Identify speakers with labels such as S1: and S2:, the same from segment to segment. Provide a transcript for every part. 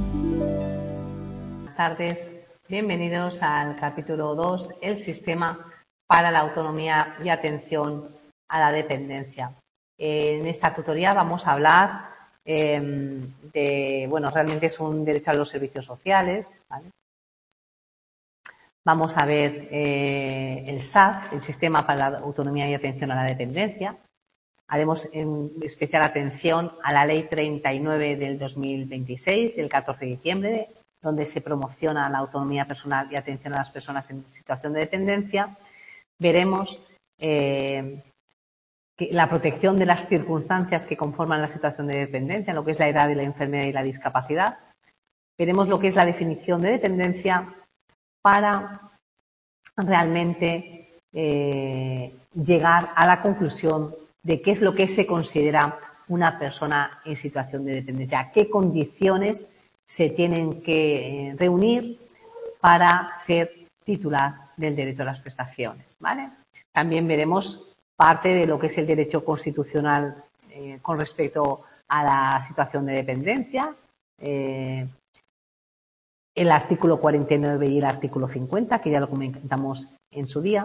S1: Buenas tardes, bienvenidos al capítulo 2, el sistema para la autonomía y atención a la dependencia. En esta tutoría vamos a hablar realmente es un derecho a los servicios sociales, ¿vale? Vamos a ver el SAD, el Sistema para la Autonomía y Atención a la Dependencia. Haremos especial atención a la Ley 39 del 2026, del 14 de diciembre, donde se promociona la autonomía personal y atención a las personas en situación de dependencia. Veremos la protección de las circunstancias que conforman la situación de dependencia, lo que es la edad y la enfermedad y la discapacidad. Veremos lo que es la definición de dependencia para realmente llegar a la conclusión de qué es lo que se considera una persona en situación de dependencia, qué condiciones se tienen que reunir para ser titular del derecho a las prestaciones, ¿vale? También veremos parte de lo que es el derecho constitucional con respecto a la situación de dependencia, el artículo 49 y el artículo 50, que ya lo comentamos en su día,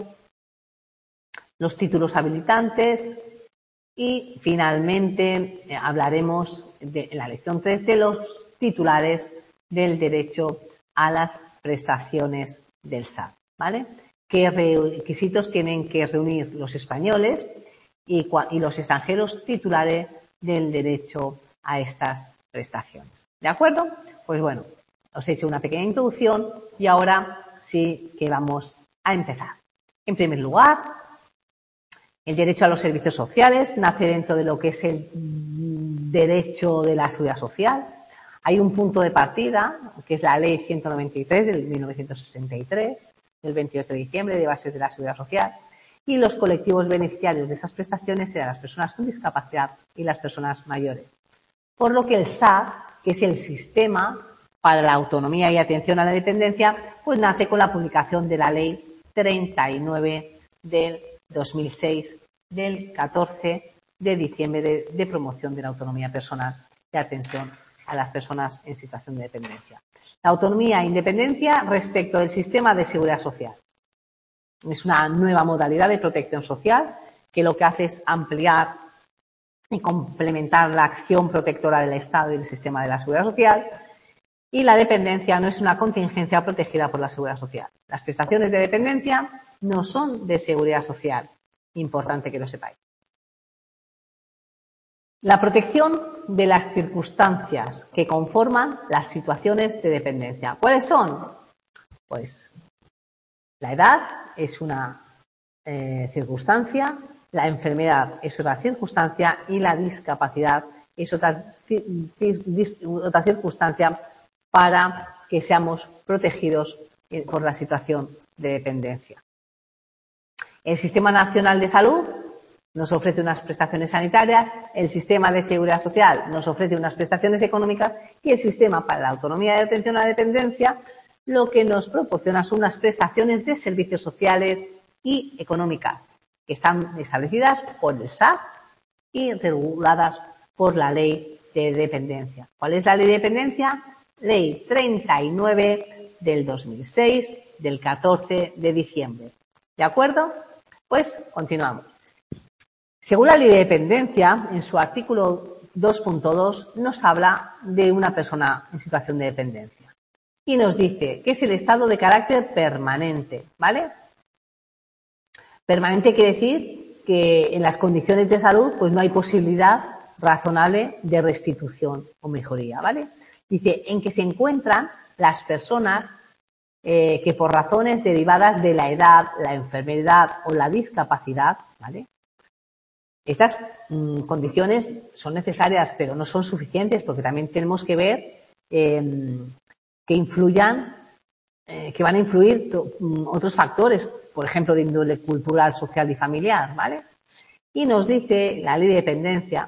S1: los títulos habilitantes y, finalmente, hablaremos en la lección 3 de los titulares del derecho a las prestaciones del SAD, ¿vale? ¿Qué requisitos tienen que reunir los españoles y los extranjeros titulares del derecho a estas prestaciones? ¿De acuerdo? Pues bueno, os he hecho una pequeña introducción y ahora sí que vamos a empezar. En primer lugar, el derecho a los servicios sociales nace dentro de lo que es el derecho de la seguridad social. Hay un punto de partida, que es la Ley 193 de 1963, del 28 de diciembre, de bases de la seguridad social, y los colectivos beneficiarios de esas prestaciones serán las personas con discapacidad y las personas mayores. Por lo que el SAD, que es el Sistema para la Autonomía y Atención a la Dependencia, pues nace con la publicación de la Ley 39 del 2006, del 14 de diciembre de promoción de la autonomía personal y atención a las personas en situación de dependencia. La autonomía e independencia respecto del sistema de seguridad social. Es una nueva modalidad de protección social que lo que hace es ampliar y complementar la acción protectora del Estado y del sistema de la seguridad social. Y la dependencia no es una contingencia protegida por la seguridad social. Las prestaciones de dependencia no son de seguridad social. Importante que lo sepáis. La protección de las circunstancias que conforman las situaciones de dependencia. ¿Cuáles son? Pues la edad es una circunstancia, la enfermedad es otra circunstancia y la discapacidad es otra circunstancia para que seamos protegidos por la situación de dependencia. El Sistema Nacional de Salud nos ofrece unas prestaciones sanitarias, el Sistema de Seguridad Social nos ofrece unas prestaciones económicas y el Sistema para la Autonomía y Atención a la Dependencia lo que nos proporciona son unas prestaciones de servicios sociales y económicas que están establecidas por el SAD y reguladas por la Ley de Dependencia. ¿Cuál es la Ley de Dependencia? Ley 39 del 2006, del 14 de diciembre. ¿De acuerdo? Pues continuamos. Según la Ley de Dependencia, en su artículo 2.2 nos habla de una persona en situación de dependencia y nos dice que es el estado de carácter permanente, ¿vale? Permanente quiere decir que en las condiciones de salud pues no hay posibilidad razonable de restitución o mejoría, ¿vale? Dice en que se encuentran las personas que por razones derivadas de la edad, la enfermedad o la discapacidad, ¿vale? Estas condiciones son necesarias, pero no son suficientes porque también tenemos que ver que influyan, que van a influir otros factores, por ejemplo, de índole cultural, social y familiar, ¿vale? Y nos dice la Ley de Dependencia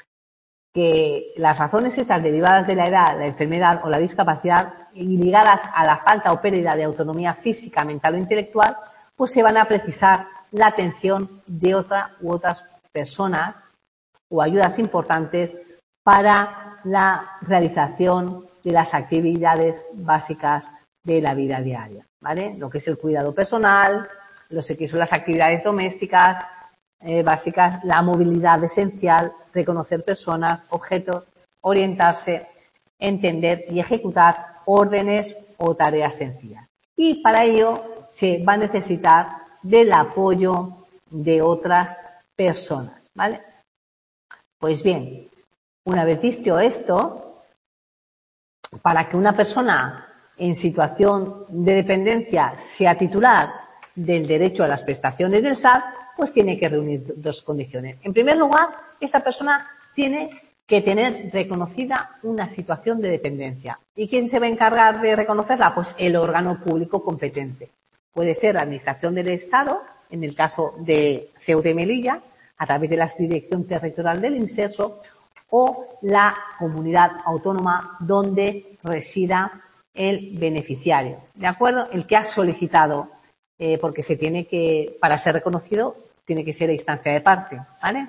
S1: que las razones estas derivadas de la edad, la enfermedad o la discapacidad y ligadas a la falta o pérdida de autonomía física, mental o intelectual, pues se van a precisar la atención de otra u otras personas o ayudas importantes para la realización de las actividades básicas de la vida diaria, ¿vale? Lo que es el cuidado personal, lo que son las actividades domésticas básicas, la movilidad esencial, reconocer personas, objetos, orientarse, entender y ejecutar órdenes o tareas sencillas. Y para ello se va a necesitar del apoyo de otras personas, ¿vale? Pues bien, una vez visto esto, para que una persona en situación de dependencia sea titular del derecho a las prestaciones del SAT, pues tiene que reunir dos condiciones. En primer lugar, esta persona tiene que tener reconocida una situación de dependencia. ¿Y quién se va a encargar de reconocerla? Pues el órgano público competente. Puede ser la Administración del Estado, en el caso de Ceuta y Melilla, a través de la Dirección Territorial del Inserso, o la comunidad autónoma donde resida el beneficiario. ¿De acuerdo? El que ha solicitado, porque se tiene que, para ser reconocido, tiene que ser a instancia de parte, ¿vale?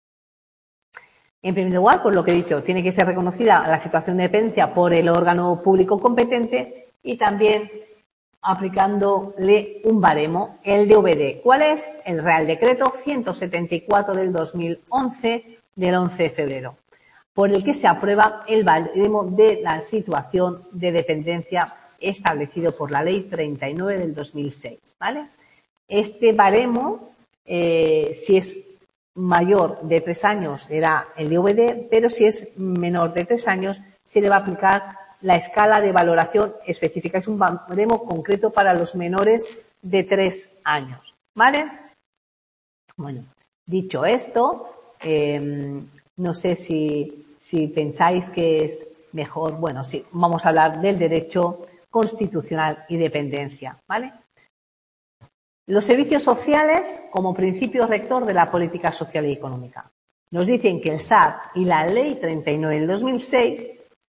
S1: En primer lugar, pues lo que he dicho, tiene que ser reconocida la situación de dependencia por el órgano público competente y también aplicándole un baremo, el DVD. ¿Cuál es? El Real Decreto 174 del 2011, del 11 de febrero, por el que se aprueba el baremo de la situación de dependencia establecido por la Ley 39 del 2006, ¿vale? Este baremo, si es mayor de 3 años será el DVD, pero si es menor de 3 años se le va a aplicar la escala de valoración específica. Es un baremo concreto para los menores de 3 años, ¿vale? Bueno, dicho esto, no sé si pensáis que es mejor, bueno, sí, vamos a hablar del derecho constitucional y dependencia, ¿vale? Los servicios sociales como principio rector de la política social y económica. Nos dicen que el SAT y la Ley 39 del 2006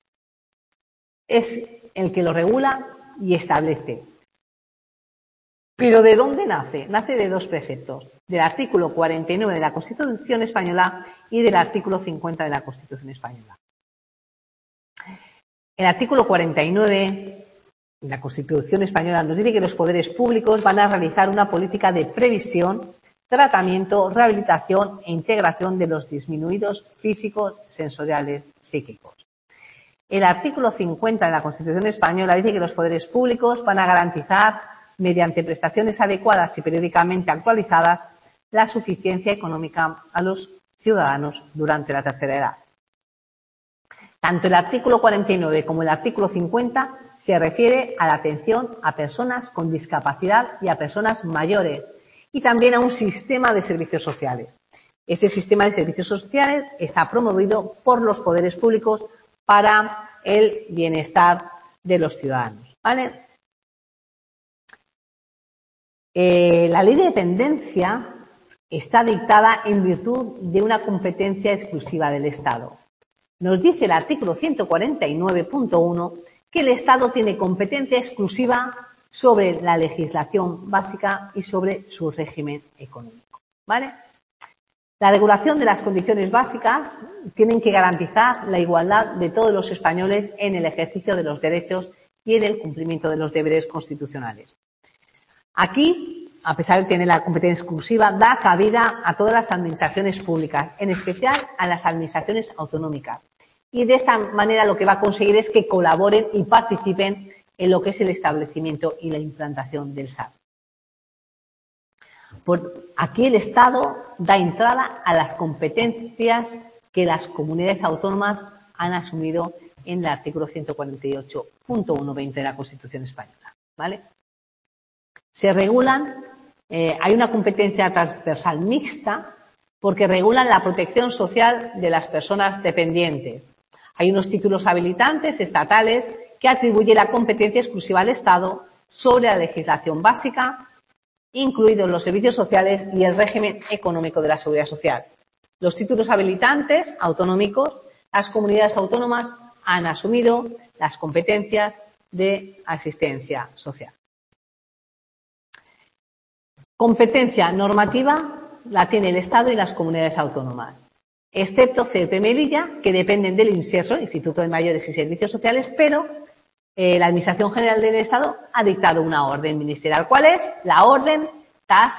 S1: es el que lo regula y establece. ¿Pero de dónde nace? Nace de dos preceptos, del artículo 49 de la Constitución Española y del artículo 50 de la Constitución Española. El artículo 49 la Constitución Española nos dice que los poderes públicos van a realizar una política de previsión, tratamiento, rehabilitación e integración de los disminuidos físicos, sensoriales, psíquicos. El artículo 50 de la Constitución Española dice que los poderes públicos van a garantizar, mediante prestaciones adecuadas y periódicamente actualizadas, la suficiencia económica a los ciudadanos durante la tercera edad. Tanto el artículo 49 como el artículo 50 se refiere a la atención a personas con discapacidad y a personas mayores y también a un sistema de servicios sociales. Ese sistema de servicios sociales está promovido por los poderes públicos para el bienestar de los ciudadanos, ¿vale? La ley de dependencia está dictada en virtud de una competencia exclusiva del Estado. Nos dice el artículo 149.1 que el Estado tiene competencia exclusiva sobre la legislación básica y sobre su régimen económico, ¿vale? La regulación de las condiciones básicas tienen que garantizar la igualdad de todos los españoles en el ejercicio de los derechos y en el cumplimiento de los deberes constitucionales. Aquí, a pesar de tener la competencia exclusiva, da cabida a todas las administraciones públicas, en especial a las administraciones autonómicas. Y de esta manera lo que va a conseguir es que colaboren y participen en lo que es el establecimiento y la implantación del SAT. Aquí el Estado da entrada a las competencias que las comunidades autónomas han asumido en el artículo 148.120 de la Constitución Española, ¿vale? Se regulan, hay una competencia transversal mixta porque regulan la protección social de las personas dependientes. Hay unos títulos habilitantes estatales que atribuyen la competencia exclusiva al Estado sobre la legislación básica, incluidos los servicios sociales y el régimen económico de la seguridad social. Los títulos habilitantes autonómicos, las comunidades autónomas han asumido las competencias de asistencia social. Competencia normativa la tiene el Estado y las comunidades autónomas. excepto Ceuta y Melilla, que dependen del INSERSO, Instituto de Mayores y Servicios Sociales, pero la Administración General del Estado ha dictado una orden ministerial. ¿Cuál es? La orden TAS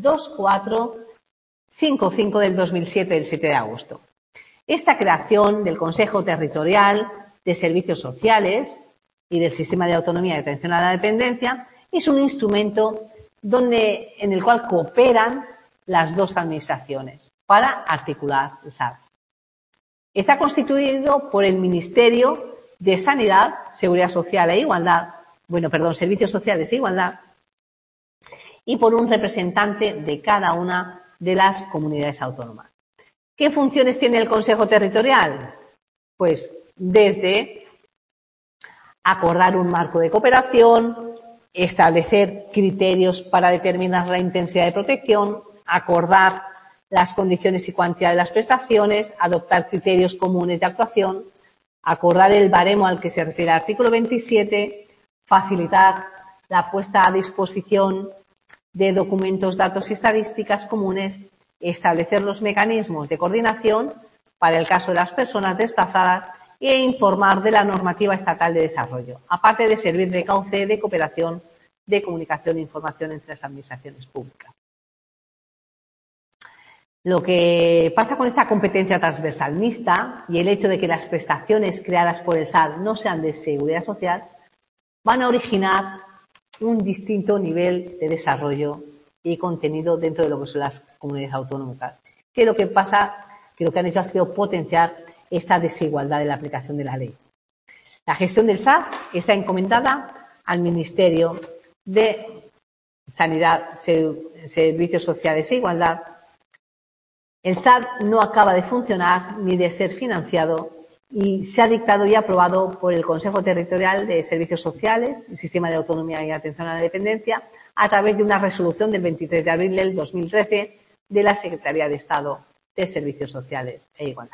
S1: 2455 del 2007, del 7 de agosto. Esta creación del Consejo Territorial de Servicios Sociales y del Sistema de Autonomía de Atención a la Dependencia es un instrumento en el cual cooperan las dos administraciones para articular el SAD. Está constituido por el Ministerio de Sanidad, Seguridad Social e Igualdad, Servicios Sociales e Igualdad, y por un representante de cada una de las comunidades autónomas. ¿Qué funciones tiene el Consejo Territorial? Pues desde acordar un marco de cooperación, establecer criterios para determinar la intensidad de protección, acordar las condiciones y cuantía de las prestaciones, adoptar criterios comunes de actuación, acordar el baremo al que se refiere el artículo 27, facilitar la puesta a disposición de documentos, datos y estadísticas comunes, establecer los mecanismos de coordinación para el caso de las personas desplazadas e informar de la normativa estatal de desarrollo, aparte de servir de cauce de cooperación, de comunicación e información entre las administraciones públicas. Lo que pasa con esta competencia transversal mixta y el hecho de que las prestaciones creadas por el SAD no sean de seguridad social van a originar un distinto nivel de desarrollo y contenido dentro de lo que son las comunidades autónomas. Que lo que han hecho ha sido potenciar esta desigualdad en la aplicación de la ley. La gestión del SAD está encomendada al Ministerio de Sanidad, Servicios Sociales e Igualdad. El SAD no acaba de funcionar ni de ser financiado y se ha dictado y aprobado por el Consejo Territorial de Servicios Sociales, el Sistema de Autonomía y Atención a la Dependencia, a través de una resolución del 23 de abril del 2013 de la Secretaría de Estado de Servicios Sociales e Igualdad.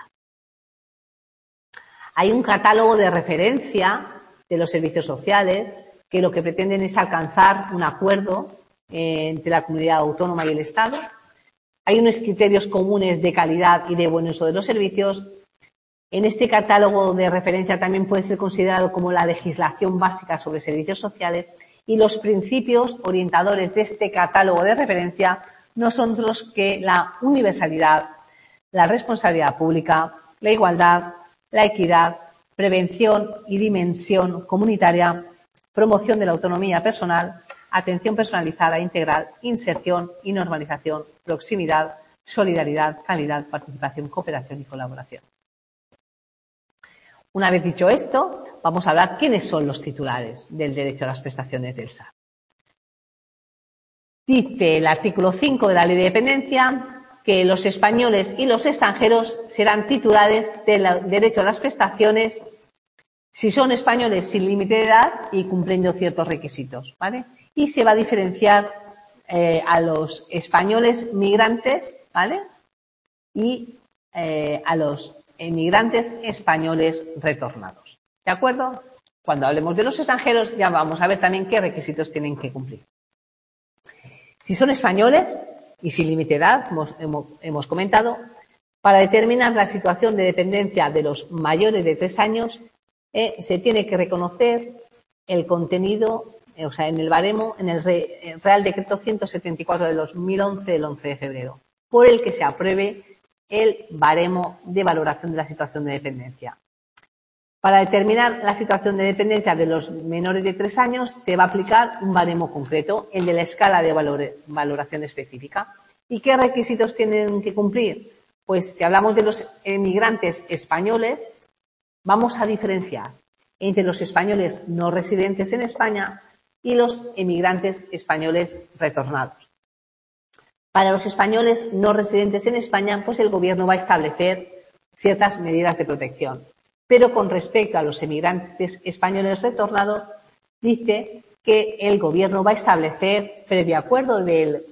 S1: Hay un catálogo de referencia de los servicios sociales que lo que pretenden es alcanzar un acuerdo entre la comunidad autónoma y el Estado. Hay unos criterios comunes de calidad y de buen uso de los servicios. En este catálogo de referencia también puede ser considerado como la legislación básica sobre servicios sociales, y los principios orientadores de este catálogo de referencia no son otros que la universalidad, la responsabilidad pública, la igualdad, la equidad, prevención y dimensión comunitaria, promoción de la autonomía personal, atención personalizada e integral, inserción y normalización, proximidad, solidaridad, calidad, participación, cooperación y colaboración. Una vez dicho esto, vamos a hablar quiénes son los titulares del derecho a las prestaciones del SAD. Dice el artículo 5 de la Ley de Dependencia que los españoles y los extranjeros serán titulares del derecho a las prestaciones si son españoles sin límite de edad y cumpliendo ciertos requisitos, ¿vale? Y se va a diferenciar a los españoles migrantes, ¿vale? Y a los emigrantes españoles retornados. ¿De acuerdo? Cuando hablemos de los extranjeros ya vamos a ver también qué requisitos tienen que cumplir. Si son españoles y sin límite de edad, hemos comentado, para determinar la situación de dependencia de los mayores de 3 años se tiene que reconocer el contenido, o sea, en el baremo, en el Real Decreto 174 de 2011 del 11 de febrero, por el que se apruebe el baremo de valoración de la situación de dependencia. Para determinar la situación de dependencia de los menores de 3 años se va a aplicar un baremo concreto, el de la escala de valoración específica. ¿Y qué requisitos tienen que cumplir? Pues si hablamos de los emigrantes españoles, vamos a diferenciar entre los españoles no residentes en España y los emigrantes españoles retornados. Para los españoles no residentes en España, pues el Gobierno va a establecer ciertas medidas de protección. Pero con respecto a los emigrantes españoles retornados, dice que el Gobierno va a establecer, previo acuerdo del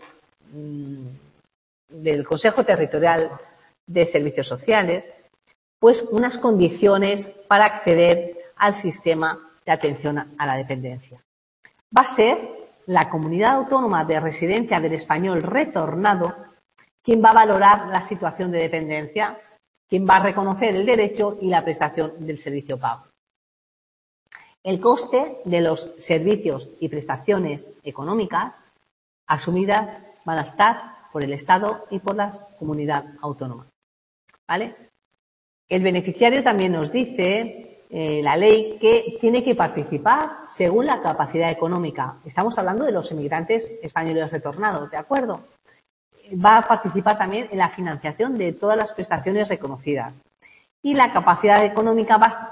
S1: Consejo Territorial de Servicios Sociales, pues unas condiciones para acceder al sistema de atención a la dependencia. Va a ser la comunidad autónoma de residencia del español retornado quien va a valorar la situación de dependencia quien va a reconocer el derecho y la prestación del servicio pago. El coste de los servicios y prestaciones económicas asumidas van a estar por el Estado y por la comunidad autónoma. ¿Vale? El beneficiario también nos dice la ley que tiene que participar según la capacidad económica. Estamos hablando de los emigrantes españoles retornados, ¿de acuerdo? Va a participar también en la financiación de todas las prestaciones reconocidas. Y la capacidad económica va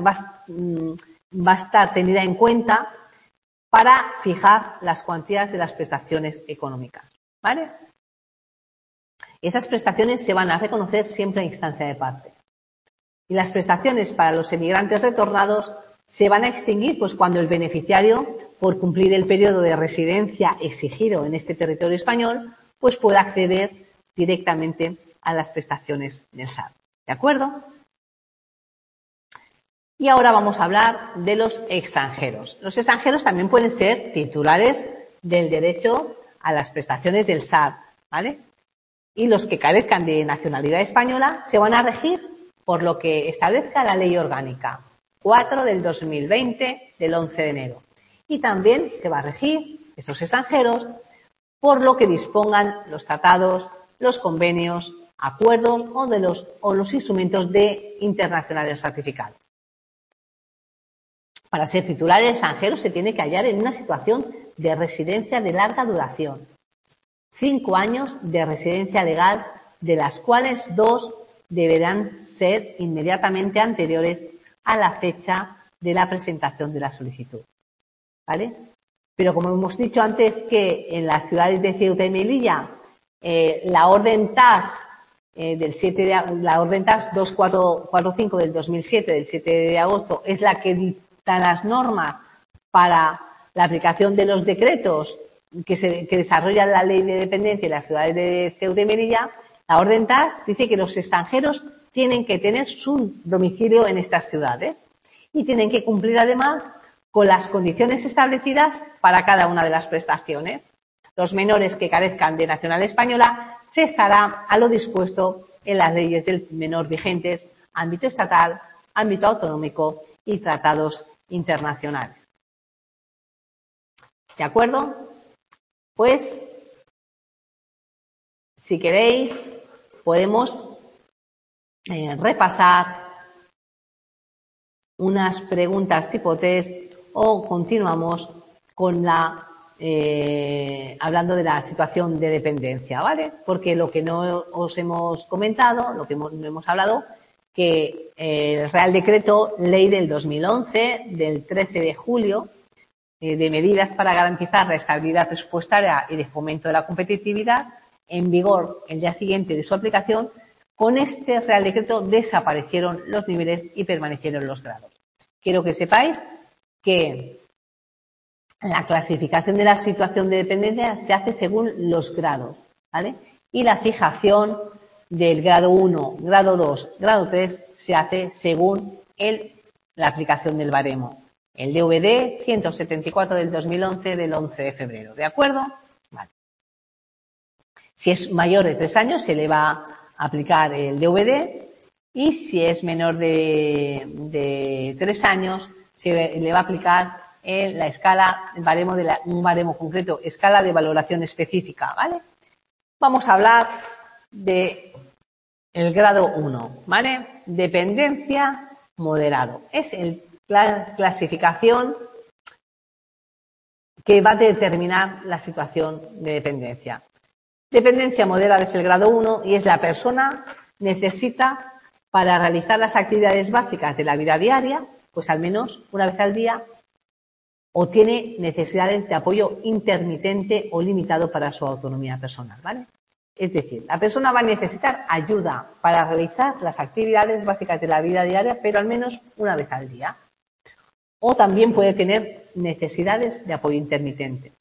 S1: a estar tenida en cuenta para fijar las cuantías de las prestaciones económicas. ¿Vale? Esas prestaciones se van a reconocer siempre a instancia de parte. Y las prestaciones para los emigrantes retornados se van a extinguir pues cuando el beneficiario, por cumplir el periodo de residencia exigido en este territorio español, pues pueda acceder directamente a las prestaciones del SAT. ¿De acuerdo? Y ahora vamos a hablar de los extranjeros. Los extranjeros también pueden ser titulares del derecho a las prestaciones del SAT, ¿vale? Y los que carezcan de nacionalidad española se van a regir por lo que establezca la Ley Orgánica 4 del 2020 del 11 de enero. Y también se va a regir esos extranjeros por lo que dispongan los tratados, los convenios, acuerdos o los instrumentos internacionales ratificados. Para ser titular el extranjero se tiene que hallar en una situación de residencia de larga duración. 5 años de residencia legal, de las cuales 2 deberán ser inmediatamente anteriores a la fecha de la presentación de la solicitud. ¿Vale? Pero como hemos dicho antes que en las ciudades de Ceuta y Melilla la orden TAS la orden TAS 2445 del 2007 del 7 de agosto es la que dicta las normas para la aplicación de los decretos que desarrollan la ley de dependencia en las ciudades de Ceuta y Melilla. La orden TAS dice que los extranjeros tienen que tener su domicilio en estas ciudades y tienen que cumplir además con las condiciones establecidas para cada una de las prestaciones. Los menores que carezcan de nacionalidad española se estará a lo dispuesto en las leyes del menor vigentes, ámbito estatal, ámbito autonómico y tratados internacionales. ¿De acuerdo? Pues, si queréis, podemos repasar unas preguntas tipo test o continuamos con hablando de la situación de dependencia, ¿vale? Porque lo que no os hemos comentado, lo que no hemos hablado, que el Real Decreto Ley del 2011, del 13 de julio, de medidas para garantizar la estabilidad presupuestaria y de fomento de la competitividad, en vigor el día siguiente de su aplicación, con este Real Decreto desaparecieron los niveles y permanecieron los grados. Quiero que sepáis que la clasificación de la situación de dependencia se hace según los grados, ¿vale? Y la fijación del grado 1, grado 2, grado 3 se hace según la aplicación del baremo. El DVD 174 del 2011 del 11 de febrero, ¿de acuerdo? Vale. Si es mayor de 3 años se le va a aplicar el DVD y si es menor de 3 años se le va a aplicar la escala, un baremo concreto, escala de valoración específica, ¿vale? Vamos a hablar de el grado 1, ¿vale? Dependencia moderado. Es la clasificación que va a determinar la situación de dependencia. Dependencia moderada es el grado 1 y es la persona necesita para realizar las actividades básicas de la vida diaria, pues al menos una vez al día, o tiene necesidades de apoyo intermitente o limitado para su autonomía personal, ¿vale? Es decir, la persona va a necesitar ayuda para realizar las actividades básicas de la vida diaria, pero al menos una vez al día. O también puede tener necesidades de apoyo intermitente.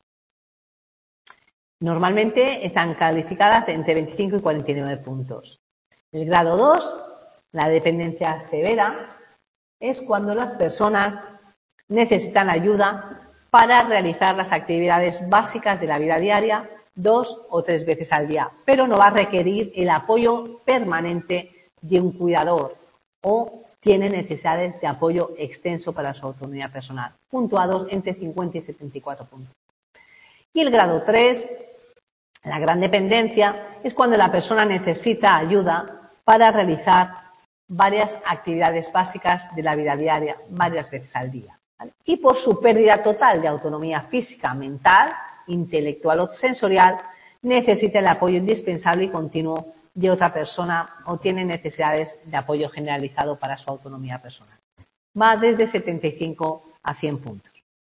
S1: Normalmente están calificadas entre 25 y 49 puntos. El grado 2, la dependencia severa, es cuando las personas necesitan ayuda para realizar las actividades básicas de la vida diaria 2 o 3 veces al día, pero no va a requerir el apoyo permanente de un cuidador o tiene necesidades de apoyo extenso para su autonomía personal, puntuados entre 50 y 74 puntos. Y el grado 3, la gran dependencia, es cuando la persona necesita ayuda para realizar varias actividades básicas de la vida diaria, varias veces al día, ¿vale? Y por su pérdida total de autonomía física, mental, intelectual o sensorial, necesita el apoyo indispensable y continuo de otra persona o tiene necesidades de apoyo generalizado para su autonomía personal. Va desde 75 a 100 puntos.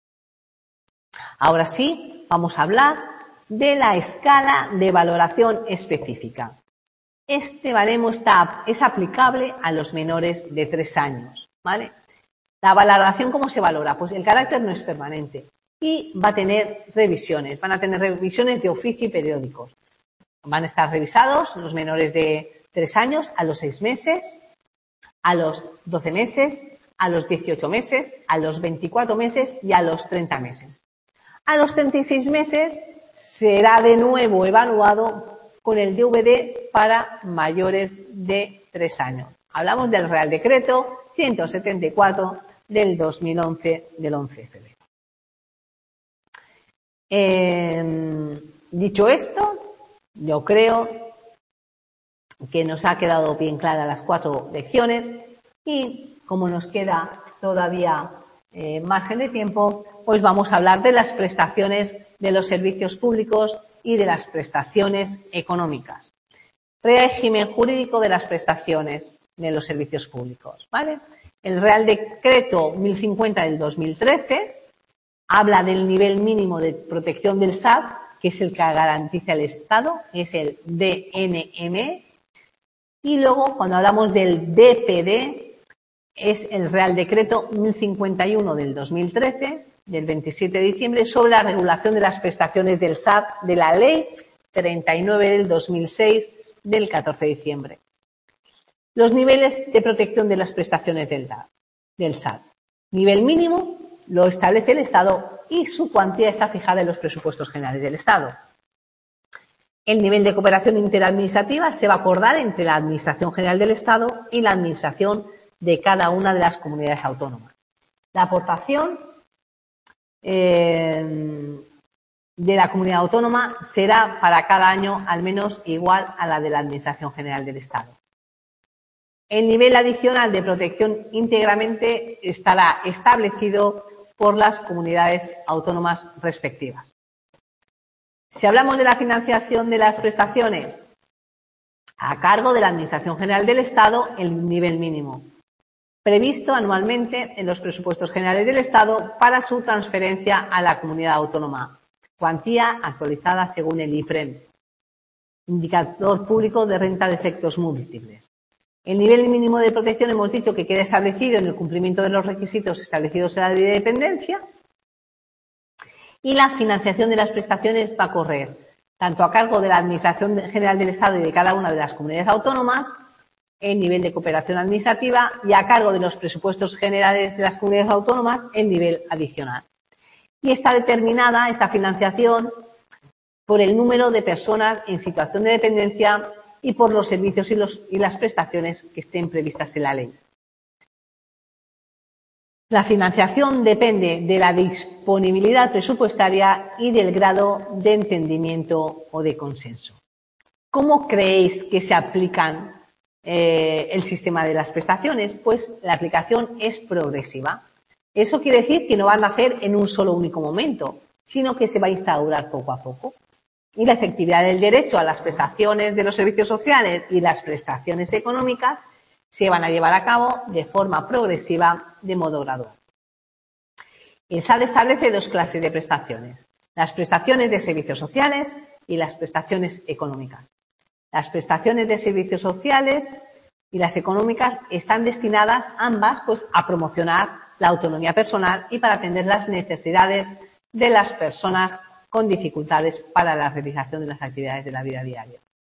S1: Ahora sí, vamos a hablar de la escala de valoración específica. Este baremo es aplicable a los menores de 3 años, ¿vale? La valoración, ¿cómo se valora? Pues el carácter no es permanente y va a tener revisiones. Van a tener revisiones de oficio y periódicos. Van a estar revisados los menores de 3 años a los 6 meses, a los 12 meses, a los 18 meses, a los 24 meses y a los 30 meses. A los 36 meses será de nuevo evaluado con el DVD para mayores de 3 años. Hablamos del Real Decreto 174 del 2011, del 11 de febrero. Dicho esto, yo creo que nos ha quedado bien claras las 4 lecciones y como nos queda todavía margen de tiempo, pues vamos a hablar de las prestaciones de los servicios públicos y de las prestaciones económicas. Régimen jurídico de las prestaciones de los servicios públicos, ¿vale? El Real Decreto 1050 del 2013 habla del nivel mínimo de protección del SAT, que es el que garantiza el Estado, es el DNM. Y luego, cuando hablamos del DPD, es el Real Decreto 1051 del 2013, del 27 de diciembre, sobre la regulación de las prestaciones del SAT de la Ley 39 del 2006, del 14 de diciembre. Los niveles de protección de las prestaciones del SAT. Nivel mínimo lo establece el Estado y su cuantía está fijada en los presupuestos generales del Estado. El nivel de cooperación interadministrativa se va a acordar entre la Administración General del Estado y la Administración de cada una de las comunidades autónomas. La aportación de la comunidad autónoma será para cada año al menos igual a la de la Administración General del Estado. El nivel adicional de protección íntegramente estará establecido por las comunidades autónomas respectivas. Si hablamos de la financiación de las prestaciones, a cargo de la Administración General del Estado, el nivel mínimo previsto anualmente en los presupuestos generales del Estado para su transferencia a la comunidad autónoma. Cuantía actualizada según el IPREM, indicador público de renta de efectos múltiples. El nivel mínimo de protección hemos dicho que queda establecido en el cumplimiento de los requisitos establecidos en la ley de dependencia y la financiación de las prestaciones va a correr tanto a cargo de la Administración General del Estado y de cada una de las comunidades autónomas, el nivel de cooperación administrativa y a cargo de los presupuestos generales de las comunidades autónomas el nivel adicional. Y está determinada esta financiación por el número de personas en situación de dependencia y por los servicios y las prestaciones que estén previstas en la ley. La financiación depende de la disponibilidad presupuestaria y del grado de entendimiento o de consenso. ¿Cómo creéis que se aplican el sistema de las prestaciones? Pues la aplicación es progresiva. Eso quiere decir que no van a hacer en un solo único momento, sino que se va a instaurar poco a poco. Y la efectividad del derecho a las prestaciones de los servicios sociales y las prestaciones económicas se van a llevar a cabo de forma progresiva, de modo gradual. El SAT establece 2 clases de prestaciones: las prestaciones de servicios sociales y las prestaciones económicas. Las prestaciones de servicios sociales y las económicas están destinadas ambas pues a promocionar la autonomía personal y para atender las necesidades de las personas con dificultades para la realización de las actividades de la vida diaria.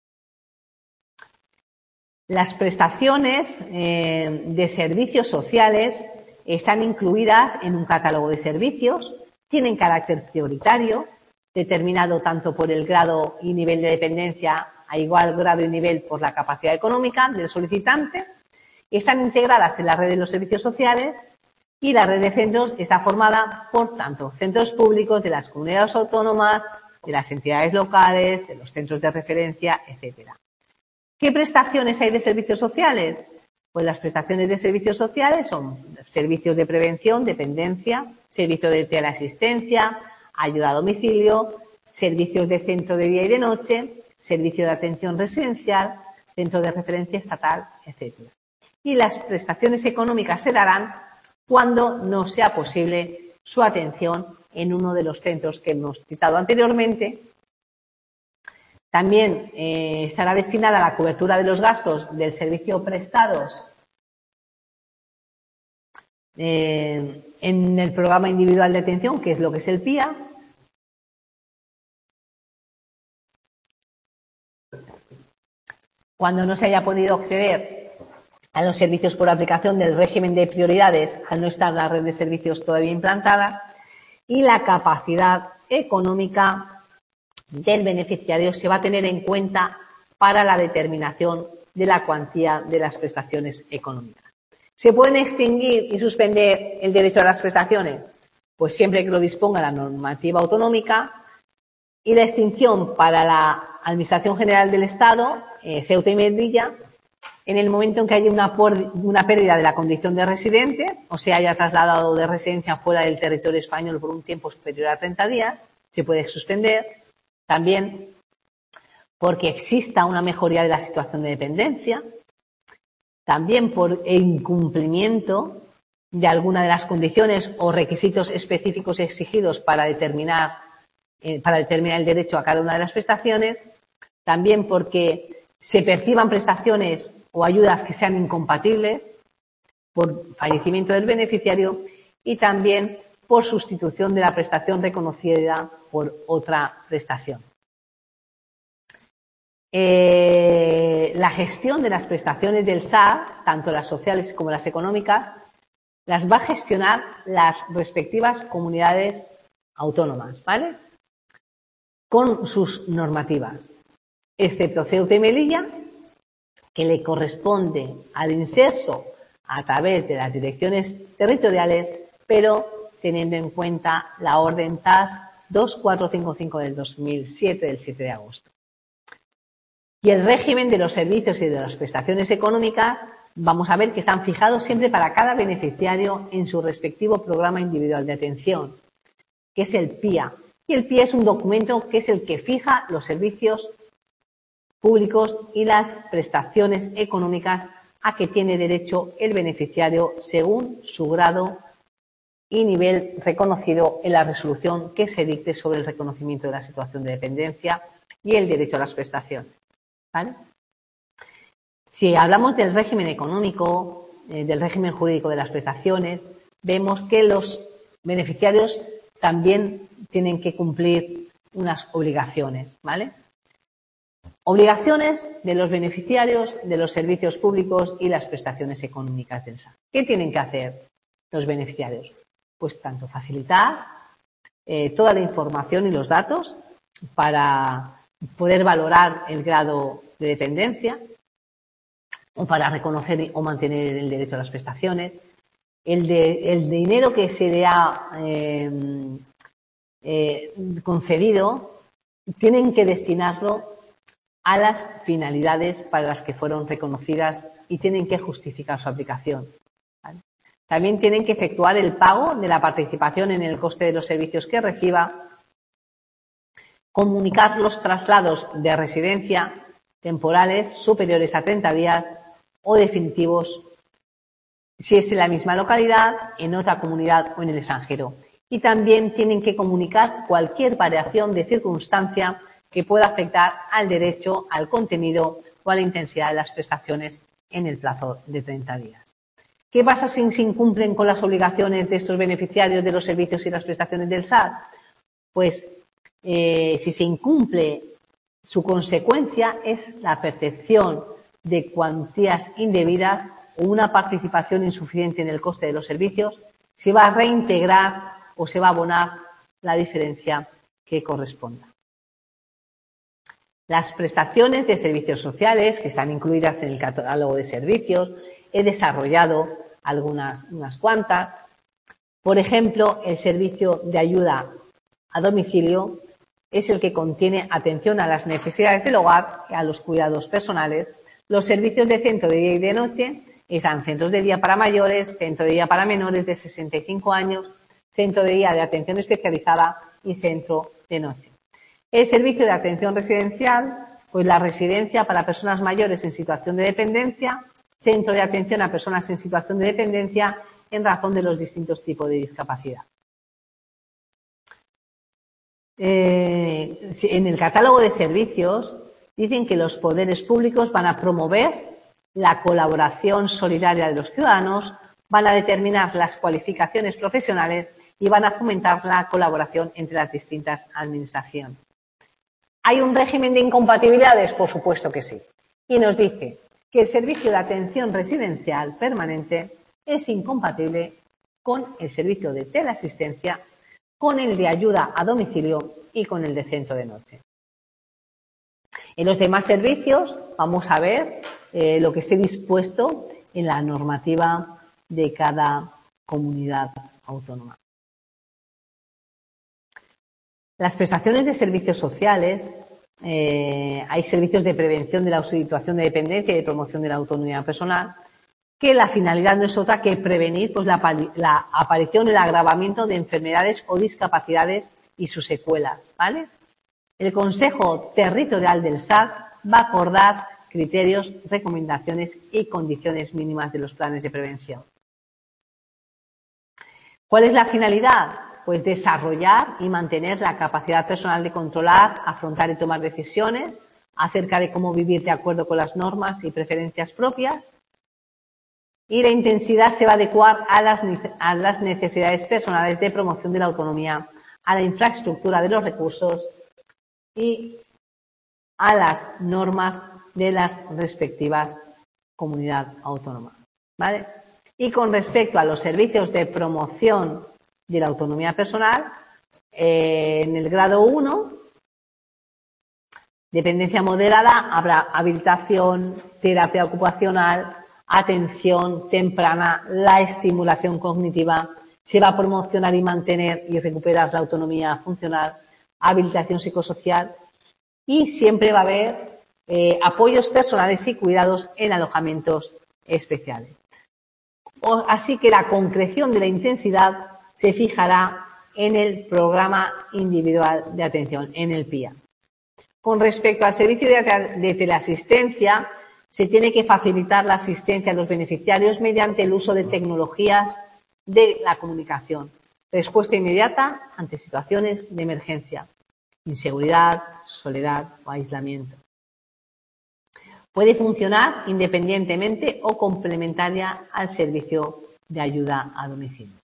S1: Las prestaciones de servicios sociales están incluidas en un catálogo de servicios, tienen carácter prioritario, determinado tanto por el grado y nivel de dependencia a igual grado y nivel por la capacidad económica del solicitante. Están integradas en la red de los servicios sociales y la red de centros está formada por tanto centros públicos de las comunidades autónomas, de las entidades locales, de los centros de referencia, etcétera. ¿Qué prestaciones hay de servicios sociales? Pues las prestaciones de servicios sociales son servicios de prevención, dependencia, servicio de teleasistencia, ayuda a domicilio, servicios de centro de día y de noche, servicio de atención residencial, centro de referencia estatal, etcétera. Y las prestaciones económicas se darán cuando no sea posible su atención en uno de los centros que hemos citado anteriormente. También estará destinada a la cobertura de los gastos del servicio prestados en el programa individual de atención, que es lo que es el PIA. Cuando no se haya podido acceder a los servicios por aplicación del régimen de prioridades, al no estar la red de servicios todavía implantada, y la capacidad económica del beneficiario se va a tener en cuenta para la determinación de la cuantía de las prestaciones económicas. ¿Se pueden extinguir y suspender el derecho a las prestaciones? Pues siempre que lo disponga la normativa autonómica, y la extinción para la Administración General del Estado, Ceuta y Melilla, en el momento en que haya una pérdida de la condición de residente o se haya trasladado de residencia fuera del territorio español por un tiempo superior a 30 días, se puede suspender. También porque exista una mejoría de la situación de dependencia, también por incumplimiento de alguna de las condiciones o requisitos específicos exigidos para determinar el derecho a cada una de las prestaciones, también porque se perciban prestaciones o ayudas que sean incompatibles por fallecimiento del beneficiario y también por sustitución de la prestación reconocida por otra prestación. La gestión de las prestaciones del SAR, tanto las sociales como las económicas, las va a gestionar las respectivas comunidades autónomas, ¿vale? Con sus normativas, excepto Ceuta y Melilla, que le corresponde al inserso a través de las direcciones territoriales, pero teniendo en cuenta la orden TAS 2455 del 2007, del 7 de agosto. Y el régimen de los servicios y de las prestaciones económicas, vamos a ver que están fijados siempre para cada beneficiario en su respectivo programa individual de atención, que es el PIA. Y el PIA es un documento que es el que fija los servicios públicos y las prestaciones económicas a que tiene derecho el beneficiario según su grado y nivel reconocido en la resolución que se dicte sobre el reconocimiento de la situación de dependencia y el derecho a las prestaciones, ¿vale? Si hablamos del régimen económico, del régimen jurídico de las prestaciones, vemos que los beneficiarios también tienen que cumplir unas obligaciones, ¿vale? Obligaciones de los beneficiarios de los servicios públicos y las prestaciones económicas del SAR. ¿Qué tienen que hacer los beneficiarios? Pues tanto facilitar toda la información y los datos para poder valorar el grado de dependencia o para reconocer o mantener el derecho a las prestaciones. El dinero que se le ha concedido tienen que destinarlo a las finalidades para las que fueron reconocidas y tienen que justificar su aplicación, ¿vale? También tienen que efectuar el pago de la participación en el coste de los servicios que reciba, comunicar los traslados de residencia temporales superiores a 30 días o definitivos si es en la misma localidad, en otra comunidad o en el extranjero. Y también tienen que comunicar cualquier variación de circunstancia que pueda afectar al derecho, al contenido o a la intensidad de las prestaciones en el plazo de 30 días. ¿Qué pasa si se incumplen con las obligaciones de estos beneficiarios de los servicios y las prestaciones del SAR? Pues si se incumple, su consecuencia es la percepción de cuantías indebidas o una participación insuficiente en el coste de los servicios, se va a reintegrar o se va a abonar la diferencia que corresponda. Las prestaciones de servicios sociales que están incluidas en el catálogo de servicios, he desarrollado unas cuantas. Por ejemplo, el servicio de ayuda a domicilio es el que contiene atención a las necesidades del hogar y a los cuidados personales. Los servicios de centro de día y de noche están centros de día para mayores, centro de día para menores de 65 años, centro de día de atención especializada y centro de noche. El servicio de atención residencial, pues la residencia para personas mayores en situación de dependencia, centro de atención a personas en situación de dependencia en razón de los distintos tipos de discapacidad. En el catálogo de servicios dicen que los poderes públicos van a promover la colaboración solidaria de los ciudadanos, van a determinar las cualificaciones profesionales y van a fomentar la colaboración entre las distintas administraciones. ¿Hay un régimen de incompatibilidades? Por supuesto que sí. Y nos dice que el servicio de atención residencial permanente es incompatible con el servicio de teleasistencia, con el de ayuda a domicilio y con el de centro de noche. En los demás servicios vamos a ver lo que esté dispuesto en la normativa de cada comunidad autónoma. Las prestaciones de servicios sociales, hay servicios de prevención de la situación de dependencia y de promoción de la autonomía personal, que la finalidad no es otra que prevenir pues, la aparición y el agravamiento de enfermedades o discapacidades y sus secuelas, ¿vale? El Consejo Territorial del SAT va a acordar criterios, recomendaciones y condiciones mínimas de los planes de prevención. ¿Cuál es la finalidad? Pues desarrollar y mantener la capacidad personal de controlar, afrontar y tomar decisiones acerca de cómo vivir de acuerdo con las normas y preferencias propias. Y la intensidad se va a adecuar a las necesidades personales de promoción de la autonomía, a la infraestructura de los recursos y a las normas de las respectivas comunidades autónomas, ¿vale? Y con respecto a los servicios de promoción de la autonomía personal, en el grado 1, dependencia moderada, habrá habilitación, terapia ocupacional, atención temprana, la estimulación cognitiva, se va a promocionar y mantener y recuperar la autonomía funcional, habilitación psicosocial y siempre va a haber apoyos personales y cuidados en alojamientos especiales. Así que la concreción de la intensidad se fijará en el programa individual de atención, en el PIA. Con respecto al servicio de teleasistencia, se tiene que facilitar la asistencia a los beneficiarios mediante el uso de tecnologías de la comunicación. Respuesta inmediata ante situaciones de emergencia, inseguridad, soledad o aislamiento. Puede funcionar independientemente o complementaria al servicio de ayuda a domicilio.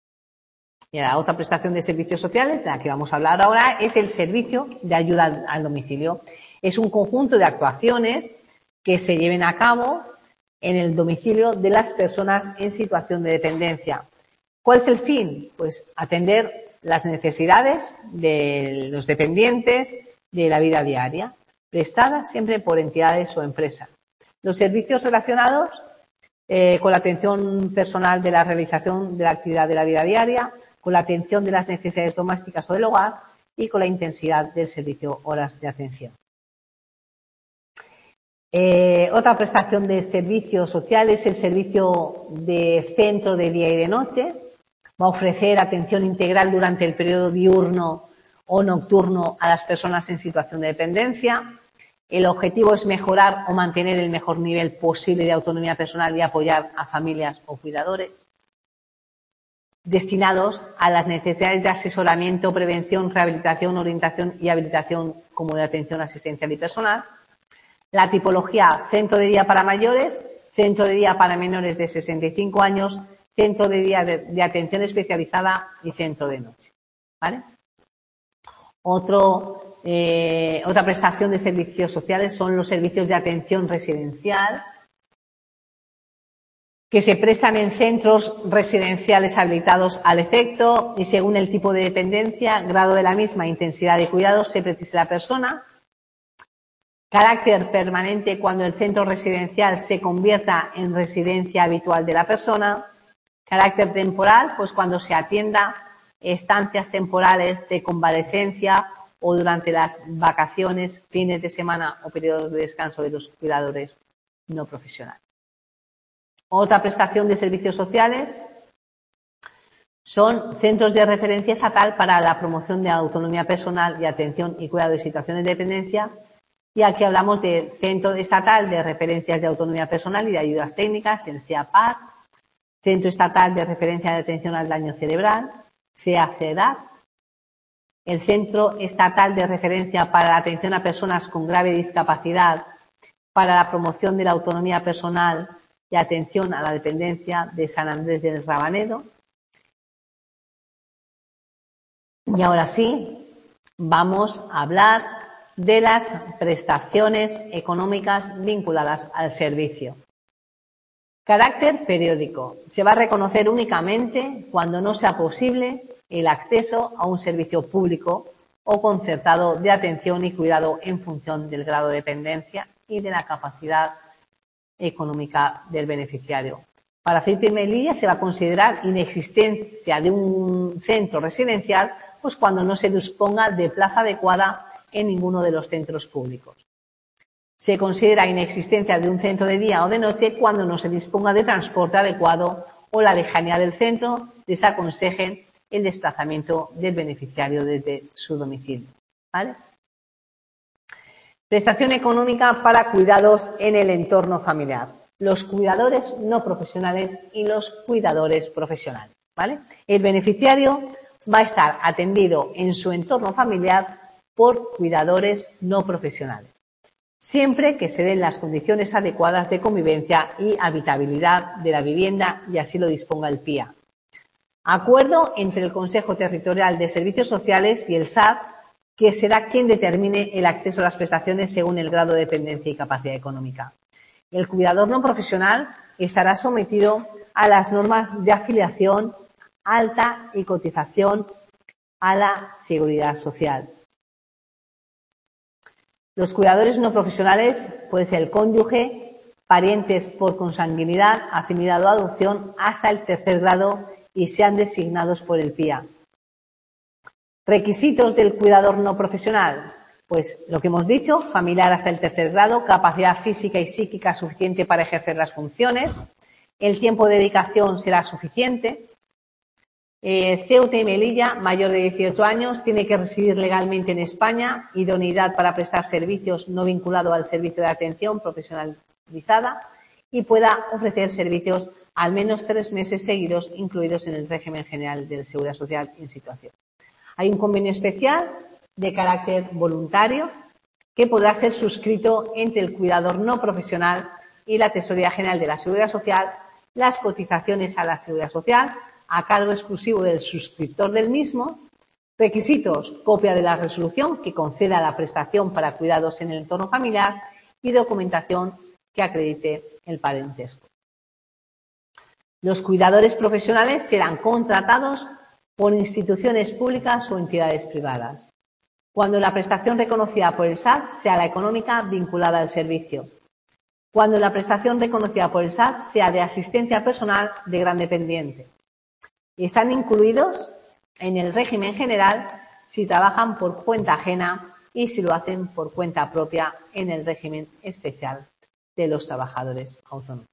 S1: Y la otra prestación de servicios sociales, de la que vamos a hablar ahora, es el servicio de ayuda al domicilio. Es un conjunto de actuaciones que se lleven a cabo en el domicilio de las personas en situación de dependencia. ¿Cuál es el fin? Pues atender las necesidades de los dependientes de la vida diaria, prestadas siempre por entidades o empresas. Los servicios relacionados con la atención personal de la realización de la actividad de la vida diaria, con la atención de las necesidades domésticas o del hogar y con la intensidad del servicio horas de atención. Otra prestación de servicios sociales es el servicio de centro de día y de noche. Va a ofrecer atención integral durante el periodo diurno o nocturno a las personas en situación de dependencia. El objetivo es mejorar o mantener el mejor nivel posible de autonomía personal y apoyar a familias o cuidadores. Destinados a las necesidades de asesoramiento, prevención, rehabilitación, orientación y habilitación como de atención asistencial y personal. La tipología centro de día para mayores, centro de día para menores de 65 años, centro de día de atención especializada y centro de noche, ¿vale? Otra prestación de servicios sociales son los servicios de atención residencial que se prestan en centros residenciales habilitados al efecto y según el tipo de dependencia, grado de la misma, intensidad de cuidados, se precise la persona. Carácter permanente cuando el centro residencial se convierta en residencia habitual de la persona. Carácter temporal, pues cuando se atienda estancias temporales de convalecencia o durante las vacaciones, fines de semana o periodos de descanso de los cuidadores no profesionales. Otra prestación de servicios sociales son centros de referencia estatal para la promoción de autonomía personal y atención y cuidado de situaciones de dependencia. Y aquí hablamos del Centro Estatal de Referencias de Autonomía Personal y de Ayudas Técnicas, el CEAPAT, Centro Estatal de Referencia de Atención al Daño Cerebral, CEACEDAT, el Centro Estatal de Referencia para la Atención a Personas con Grave Discapacidad para la Promoción de la Autonomía Personal y Atención a la Dependencia de San Andrés del Rabanedo. Y ahora sí, vamos a hablar de las prestaciones económicas vinculadas al servicio. Carácter periódico. Se va a reconocer únicamente cuando no sea posible el acceso a un servicio público o concertado de atención y cuidado en función del grado de dependencia y de la capacidad económica del beneficiario. Para Ceuta y Melilla se va a considerar inexistencia de un centro residencial pues cuando no se disponga de plaza adecuada en ninguno de los centros públicos. Se considera inexistencia de un centro de día o de noche cuando no se disponga de transporte adecuado o la lejanía del centro desaconsejen el desplazamiento del beneficiario desde su domicilio. ¿Vale? Prestación económica para cuidados en el entorno familiar. Los cuidadores no profesionales y los cuidadores profesionales. ¿Vale? El beneficiario va a estar atendido en su entorno familiar por cuidadores no profesionales, siempre que se den las condiciones adecuadas de convivencia y habitabilidad de la vivienda y así lo disponga el PIA. Acuerdo entre el Consejo Territorial de Servicios Sociales y el SAT, que será quien determine el acceso a las prestaciones según el grado de dependencia y capacidad económica. El cuidador no profesional estará sometido a las normas de afiliación alta y cotización a la Seguridad Social. Los cuidadores no profesionales puede ser el cónyuge, parientes por consanguinidad, afinidad o adopción hasta el tercer grado y sean designados por el PIA. Requisitos del cuidador no profesional. Pues lo que hemos dicho, familiar hasta el tercer grado, capacidad física y psíquica suficiente para ejercer las funciones, el tiempo de dedicación será suficiente. Ceuta y Melilla, mayor de 18 años, tiene que residir legalmente en España, idoneidad para prestar servicios no vinculado al servicio de atención profesionalizada y pueda ofrecer servicios al menos 3 meses seguidos, incluidos en el régimen general de la Seguridad Social en situación. Hay un convenio especial de carácter voluntario que podrá ser suscrito entre el cuidador no profesional y la Tesorería General de la Seguridad Social. Las cotizaciones a la Seguridad Social a cargo exclusivo del suscriptor del mismo. Requisitos: copia de la resolución que conceda la prestación para cuidados en el entorno familiar y documentación que acredite el parentesco. Los cuidadores profesionales serán contratados por instituciones públicas o entidades privadas, cuando la prestación reconocida por el SAT sea la económica vinculada al servicio, cuando la prestación reconocida por el SAT sea de asistencia personal de gran dependiente. Están incluidos en el régimen general si trabajan por cuenta ajena y si lo hacen por cuenta propia en el régimen especial de los trabajadores autónomos.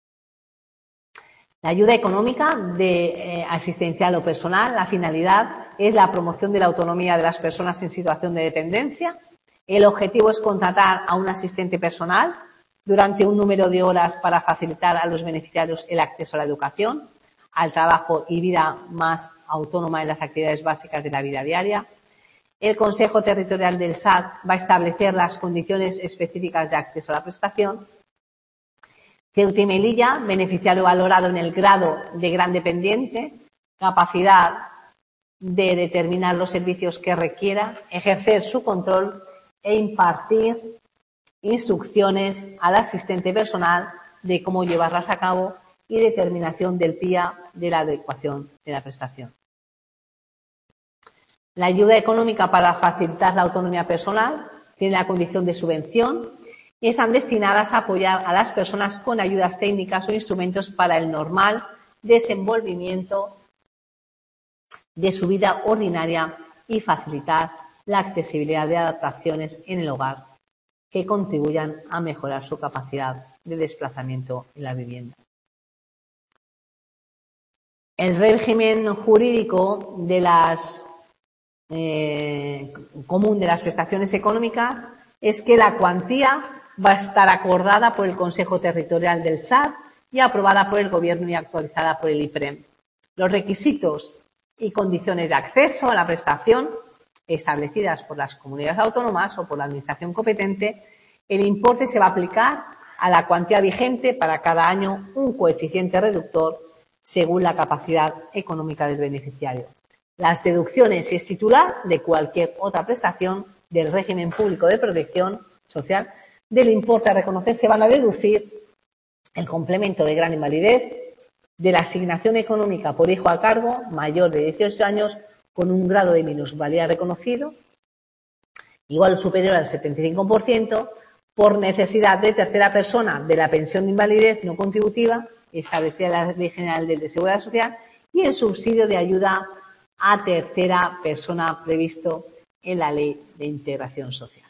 S1: La ayuda económica de asistencial o personal, la finalidad es la promoción de la autonomía de las personas en situación de dependencia. El objetivo es contratar a un asistente personal durante un número de horas para facilitar a los beneficiarios el acceso a la educación, al trabajo y vida más autónoma en las actividades básicas de la vida diaria. El Consejo Territorial del SAT va a establecer las condiciones específicas de acceso a la prestación. Ceuta y Melilla, beneficiario valorado en el grado de gran dependiente, capacidad de determinar los servicios que requiera, ejercer su control e impartir instrucciones al asistente personal de cómo llevarlas a cabo y determinación del PIA de la adecuación de la prestación. La ayuda económica para facilitar la autonomía personal. tienen la condición de subvención y están destinadas a apoyar a las personas con ayudas técnicas o instrumentos para el normal desenvolvimiento de su vida ordinaria y facilitar la accesibilidad de adaptaciones en el hogar que contribuyan a mejorar su capacidad de desplazamiento en la vivienda. El régimen jurídico de común de las prestaciones económicas es que la cuantía va a estar acordada por el Consejo Territorial del SAT y aprobada por el Gobierno y actualizada por el IPREM. Los requisitos y condiciones de acceso a la prestación establecidas por las comunidades autónomas o por la Administración competente, el importe se va a aplicar a la cuantía vigente para cada año un coeficiente reductor según la capacidad económica del beneficiario. Las deducciones, si es titular de cualquier otra prestación del régimen público de protección social, del importe a reconocer se van a deducir el complemento de gran invalidez, de la asignación económica por hijo a cargo mayor de 18 años con un grado de minusvalía reconocido, igual o superior al 75%, por necesidad de tercera persona de la pensión de invalidez no contributiva establecida en la Ley General de Seguridad Social y el subsidio de ayuda a tercera persona previsto en la Ley de Integración Social.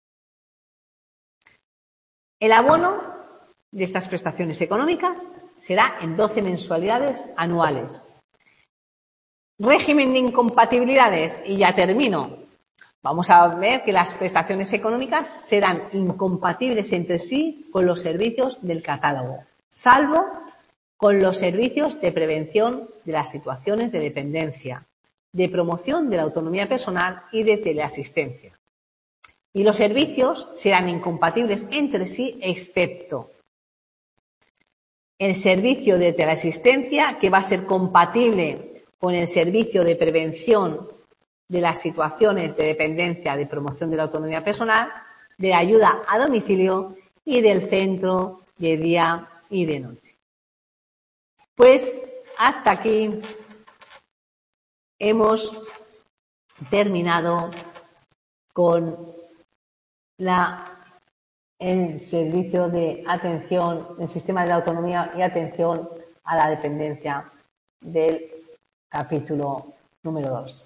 S1: El abono de estas prestaciones económicas será en 12 mensualidades anuales. Régimen de incompatibilidades, y ya termino. Vamos a ver que las prestaciones económicas serán incompatibles entre sí con los servicios del catálogo, salvo con los servicios de prevención de las situaciones de dependencia, de promoción de la autonomía personal y de teleasistencia. Y los servicios serán incompatibles entre sí, excepto el servicio de teleasistencia, que va a ser compatible con el servicio de prevención de las situaciones de dependencia, de promoción de la autonomía personal, de ayuda a domicilio y del centro de día y de noche. Pues hasta aquí hemos terminado con el servicio de atención, el sistema de la autonomía y atención a la dependencia del capítulo número 2.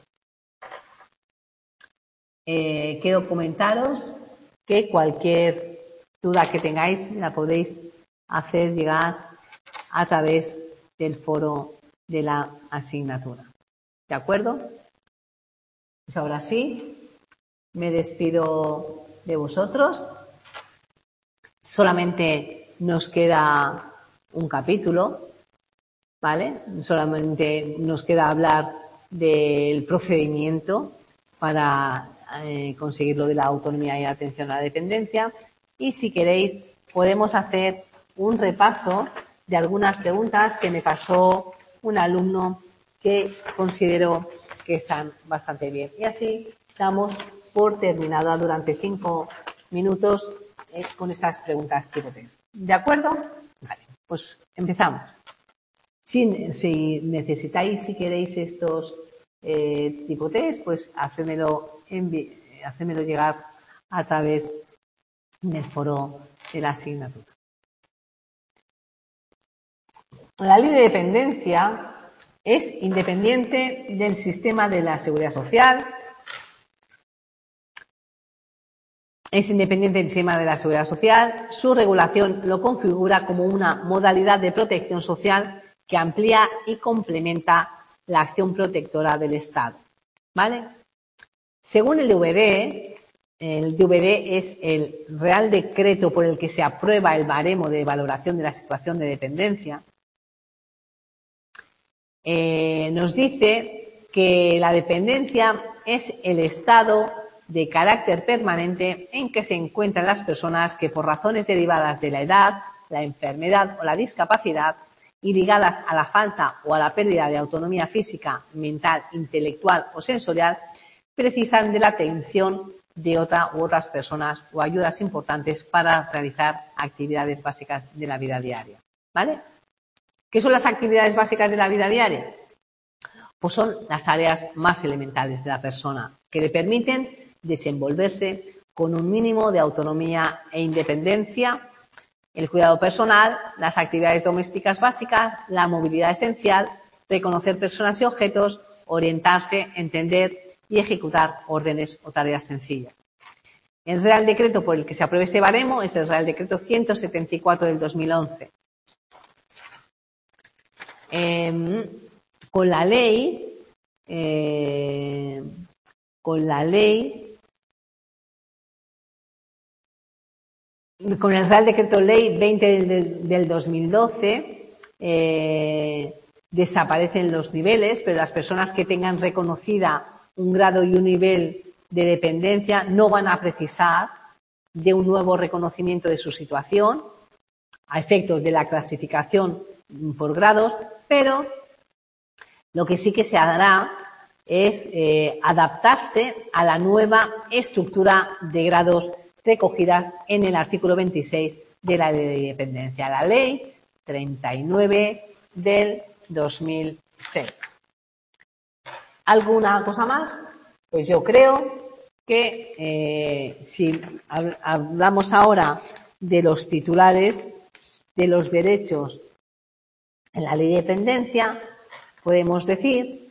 S1: Quiero comentaros que cualquier duda que tengáis la podéis hacer llegar a través del foro de la asignatura. ¿De acuerdo? Pues ahora sí, me despido de vosotros. Solamente nos queda un capítulo, ¿vale? Solamente nos queda hablar del procedimiento para conseguir lo de la autonomía y atención a la dependencia. Y si queréis, podemos hacer un repaso de algunas preguntas que me pasó un alumno que considero que están bastante bien. Y así damos por terminada durante 5 minutos con estas preguntas tipo test. ¿De acuerdo? Vale, pues empezamos. Si necesitáis, si queréis estos tipo test, pues hacémelo llegar a través del foro de la asignatura. La ley de dependencia es independiente del sistema de la seguridad social. Es independiente del sistema de la seguridad social. Su regulación lo configura como una modalidad de protección social que amplía y complementa la acción protectora del Estado. ¿Vale? Según el DVD es el Real Decreto por el que se aprueba el baremo de valoración de la situación de dependencia. Nos dice que la dependencia es el estado de carácter permanente en que se encuentran las personas que por razones derivadas de la edad, la enfermedad o la discapacidad y ligadas a la falta o a la pérdida de autonomía física, mental, intelectual o sensorial, precisan de la atención de otra u otras personas o ayudas importantes para realizar actividades básicas de la vida diaria. ¿Vale? ¿Qué son las actividades básicas de la vida diaria? Pues son las tareas más elementales de la persona que le permiten desenvolverse con un mínimo de autonomía e independencia, el cuidado personal, las actividades domésticas básicas, la movilidad esencial, reconocer personas y objetos, orientarse, entender y ejecutar órdenes o tareas sencillas. El Real Decreto por el que se apruebe este baremo es el Real Decreto 174 del 2011. Con la ley, con el Real Decreto Ley 20 del 2012, desaparecen los niveles, pero las personas que tengan reconocida un grado y un nivel de dependencia no van a precisar de un nuevo reconocimiento de su situación a efectos de la clasificación por grados, pero lo que sí que se hará es adaptarse a la nueva estructura de grados recogidas en el artículo 26 de la Ley de Dependencia, la Ley 39 del 2006. ¿Alguna cosa más? Pues yo creo que si hablamos ahora de los titulares de los derechos en la Ley de Dependencia, podemos decir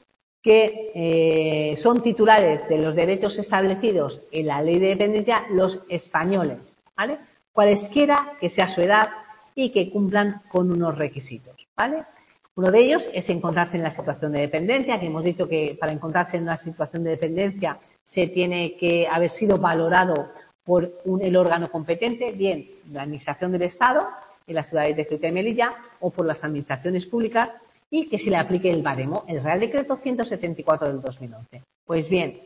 S1: que son titulares de los derechos establecidos en la Ley de Dependencia los españoles, ¿vale? Cualesquiera que sea su edad y que cumplan con unos requisitos, ¿vale? Uno de ellos es encontrarse en la situación de dependencia, que hemos dicho que para encontrarse en una situación de dependencia se tiene que haber sido valorado por el órgano competente, bien la Administración del Estado, en las ciudades de Ceuta y Melilla, o por las administraciones públicas, y que se le aplique el baremo, el Real Decreto 174 del 2011. Pues bien,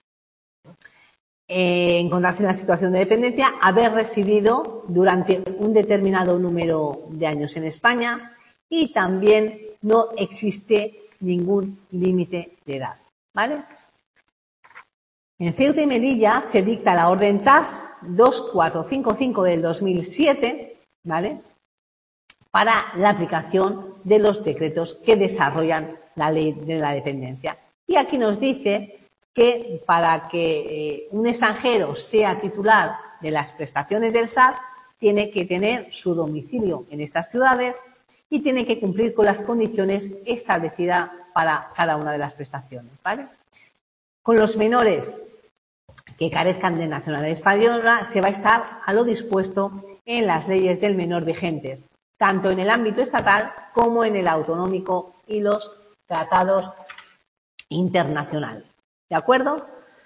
S1: encontrarse en la situación de dependencia, haber residido durante un determinado número de años en España y también no existe ningún límite de edad, ¿vale? En Ceuta y Melilla se dicta la orden TAS 2455 del 2007, ¿vale?, para la aplicación de los decretos que desarrollan la ley de la dependencia. Y aquí nos dice que para que un extranjero sea titular de las prestaciones del SAT, tiene que tener su domicilio en estas ciudades y tiene que cumplir con las condiciones establecidas para cada una de las prestaciones, ¿vale? Con los menores que carezcan de nacionalidad española se va a estar a lo dispuesto en las leyes del menor vigentes, tanto en el ámbito estatal como en el autonómico y los tratados internacionales. ¿De acuerdo?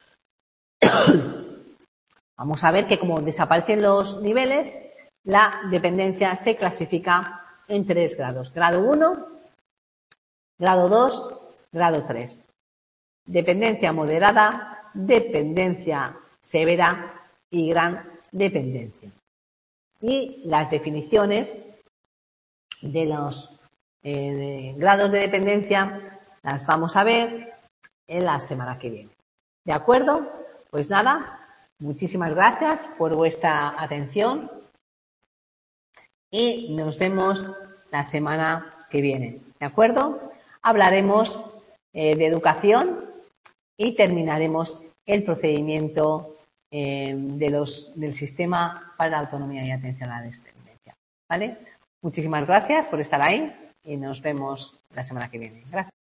S1: Vamos a ver que como desaparecen los niveles, la dependencia se clasifica en 3 grados. Grado 1, grado 2, grado 3. Dependencia moderada, dependencia severa y gran dependencia. Y las definiciones de los grados de dependencia las vamos a ver en la semana que viene. ¿De acuerdo? Pues nada, muchísimas gracias por vuestra atención y nos vemos la semana que viene. ¿De acuerdo? Hablaremos de educación y terminaremos el procedimiento del sistema para la autonomía y atención a la dependencia. ¿Vale? Muchísimas gracias por estar ahí y nos vemos la semana que viene. Gracias.